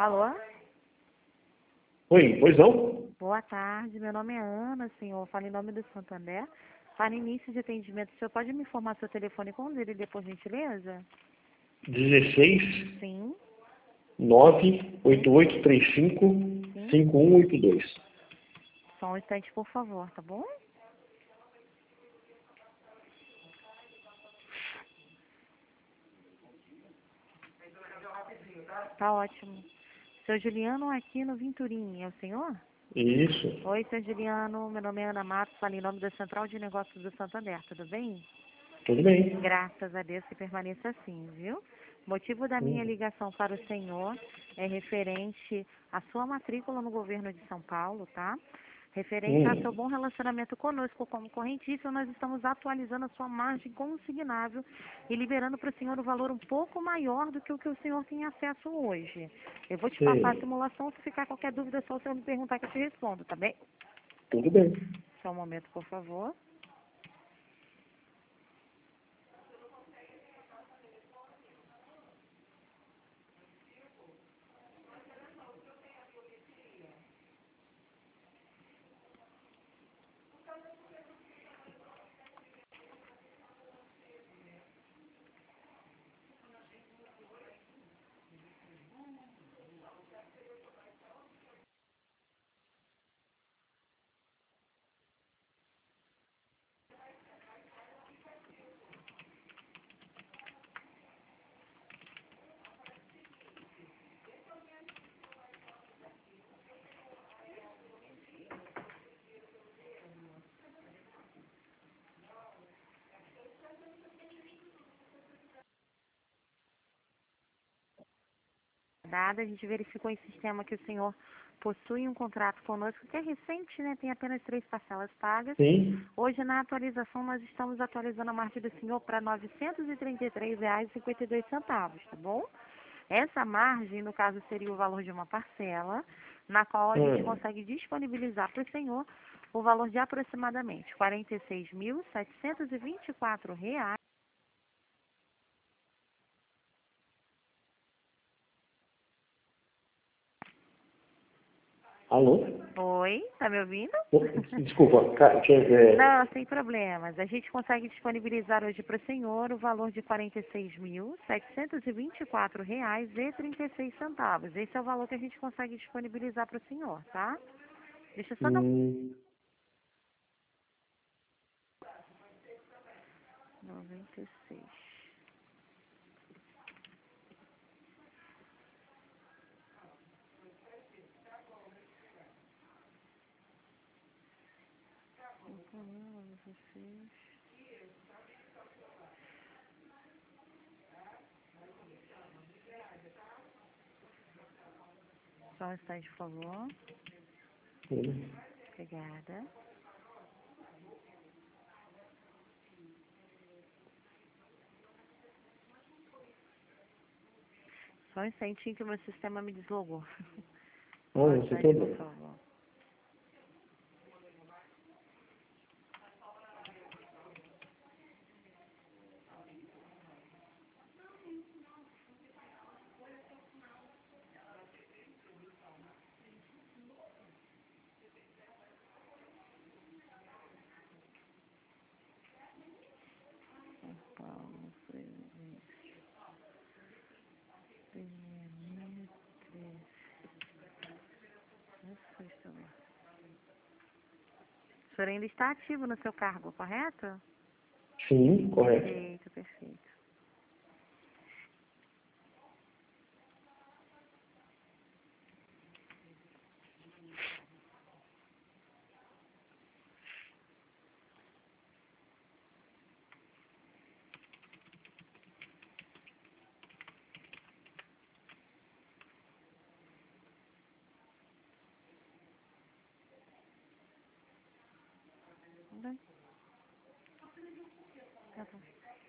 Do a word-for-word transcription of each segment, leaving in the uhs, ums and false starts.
Alô? Oi, pois não? Boa tarde, meu nome é Ana, senhor. Falo em nome do Santander. Para início de atendimento, o senhor pode me informar seu telefone com ele, por gentileza? dezesseis, Sim, nove oito oito três cinco, sim. cinco um oito dois. Só um instante, por favor, tá bom? Tá ótimo. Seu Juliano Aquino Vinturini, é o senhor? Isso, Oi, seu Juliano. Meu nome é Ana Matos, falo em nome da Central de Negócios do Santander, tudo bem? tudo bem. Graças a Deus que permaneça assim, viu? O motivo da minha Hum, ligação para o senhor é referente à sua matrícula no governo de São Paulo, tá? Referente ao seu hum, bom relacionamento conosco como correntício, nós estamos atualizando a sua margem consignável e liberando para o senhor o valor um pouco maior do que o que o senhor tem acesso hoje. Eu vou te passar a sei, simulação, se ficar qualquer dúvida, é só o senhor me perguntar que eu te respondo, tá bem? tudo bem. Só um momento, por favor. Dada, a gente verificou em sistema que o senhor possui um contrato conosco que é recente, né? Tem apenas três parcelas pagas. Sim, Hoje, na atualização, nós estamos atualizando a margem do senhor para novecentos e trinta e três reais e cinquenta e dois centavos, tá bom? Essa margem, no caso, seria o valor de uma parcela, na qual a gente hum, consegue disponibilizar para o senhor o valor de aproximadamente quarenta e seis mil setecentos e vinte e quatro reais. alô? Oi, tá me ouvindo? Oh, desculpa, ca- que- é, Não, sem problemas. A gente consegue disponibilizar hoje para o senhor o valor de quarenta e seis mil setecentos e vinte e quatro reais e trinta e seis centavos. Esse é o valor que a gente consegue disponibilizar para o senhor, tá? Deixa eu só dar hum, um... noventa e seis. noventa e seis. Só um instante, por favor. hum. Obrigada. Só um instantinho que o meu sistema me deslogou. Ah, Só um não tem instante, por problema. favor. São Paulo, o senhor ainda está ativo no seu cargo, correto? Sim, correto. Perfeito, perfeito. Tudo bem? Tá bom.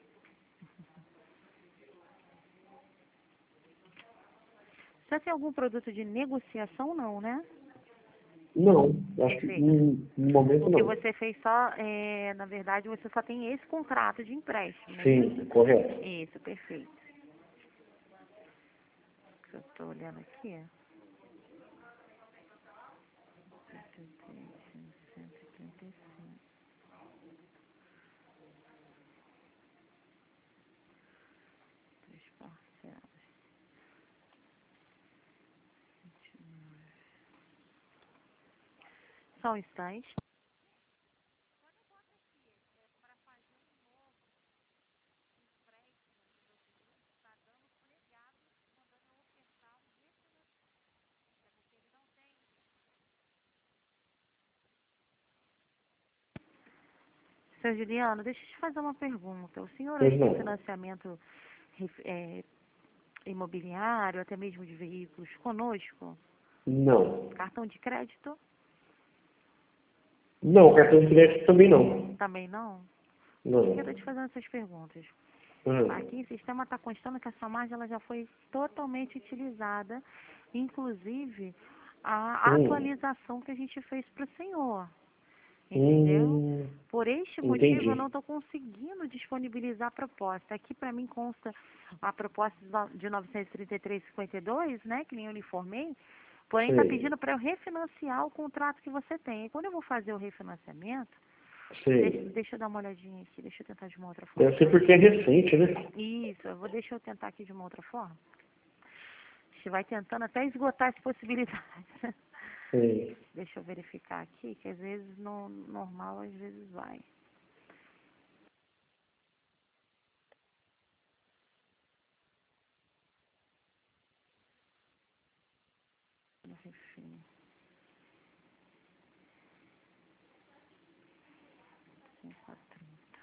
Você tem algum produto de negociação, não, né? Não, acho que Perfeito. hum, no momento O que não. você fez só, é, na verdade, você só tem esse contrato de empréstimo, não é Sim, isso? correto. Isso, perfeito. Eu estou olhando aqui. Só um instante. Seu Juliano, deixa eu te fazer uma pergunta. O senhor Pois hoje tem não. financiamento ref- é, imobiliário, até mesmo de veículos, conosco? Não. Cartão de crédito? Não, cartão de crédito também não. Também não? Não. Por que eu estou te fazendo essas perguntas? Ah, Aqui em sistema está constando que essa margem ela já foi totalmente utilizada, inclusive a hum, atualização que a gente fez para o senhor. Entendeu? hum, Por este motivo, eu não entendi. estou conseguindo disponibilizar a proposta. Aqui, para mim, consta a proposta de novecentos e trinta e três vírgula cinquenta e dois, né, que nem eu lhe informei, porém está Sei, pedindo para eu refinanciar o contrato que você tem. E quando eu vou fazer o refinanciamento, deixa, sei. deixa eu dar uma olhadinha aqui, deixa eu tentar de uma outra forma. Deve ser porque é recente, né? Isso, eu vou, deixa eu tentar aqui de uma outra forma. A gente vai tentando até esgotar as possibilidades. Sei. Deixa eu verificar aqui, que às vezes no normal, às vezes vai. Enfim, cinco a trinta.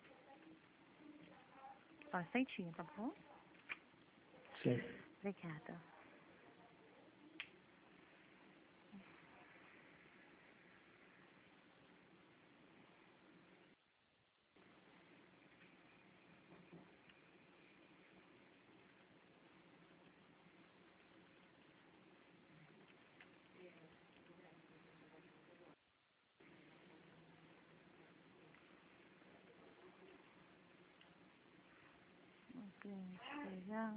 Só um instantinho, tá bom? Sim. Obrigada. Ok, deixa eu pegar.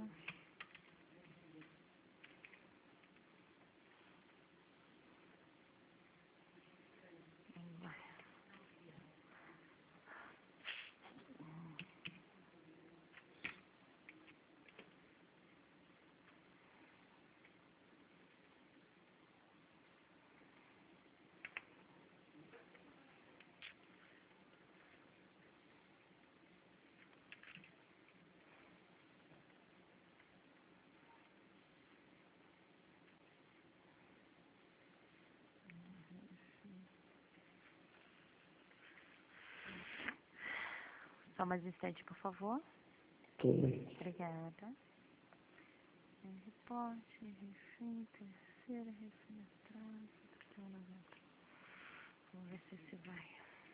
Só mais um instante, por favor. Tudo bem. Obrigada. Reporte, refim, terceira, refim atrás, trinta e um de novembro. Vamos ver se esse vai.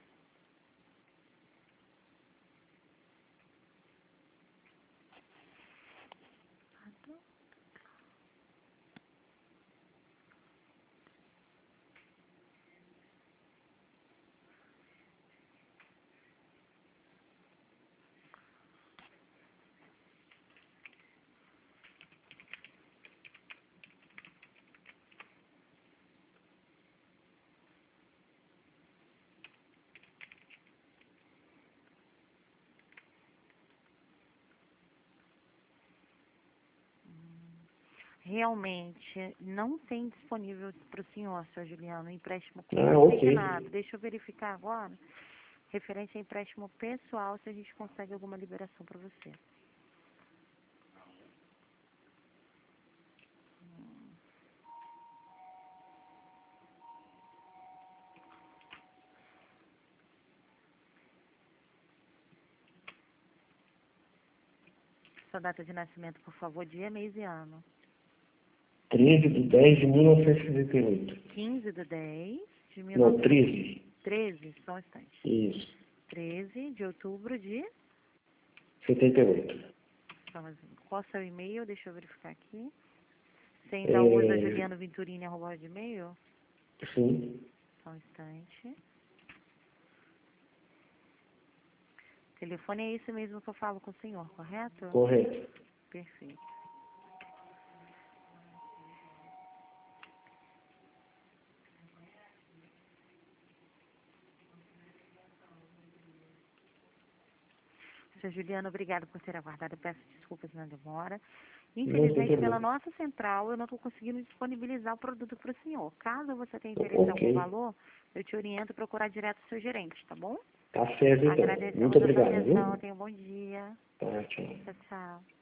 Realmente, não tem disponível para o senhor, seu Juliano, empréstimo Ah, ok. consignado. Deixa eu verificar agora, referente a empréstimo pessoal, se a gente consegue alguma liberação para você. Sua data de nascimento, por favor, dia, mês e ano. treze de dez de mil novecentos e setenta e oito. quinze de dez de Não, mil novecentos e treze. treze, só um instante. Isso. treze de outubro de... setenta e oito. Só mais um. Qual é o seu e-mail? Deixa eu verificar aqui. Você ainda usa É, Juliano Venturini, arroba de e-mail? sim. Só um instante. O telefone é esse mesmo que eu falo com o senhor, correto? Correto. Perfeito. Senhor Juliano, obrigado por ter aguardado. Eu peço desculpas na demora. Não tem Infelizmente, pela problema. nossa central, eu não estou conseguindo disponibilizar o produto para o senhor. Caso você tenha interesse em algum Ok. valor, eu te oriento a procurar direto o seu gerente, tá bom? Tá certo, então. Agradecemos Muito a sua obrigado, atenção. viu? Tenha um bom dia. Tá, tchau. Tchau, tchau.